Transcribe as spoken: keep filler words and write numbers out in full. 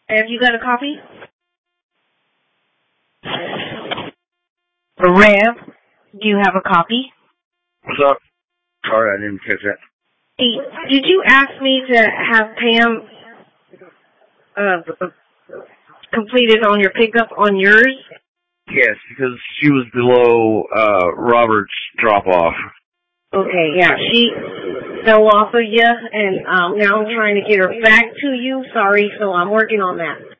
Have you got a copy? Rev, do you have a copy? What's up? Sorry, I didn't catch that. Hey, did you ask me to have Pam uh, completed on your pickup on yours? Yes, because she was below uh, Robert's drop-off. Okay, yeah, she fell off of you, and um, now I'm trying to get her back to you. Sorry, so I'm working on that.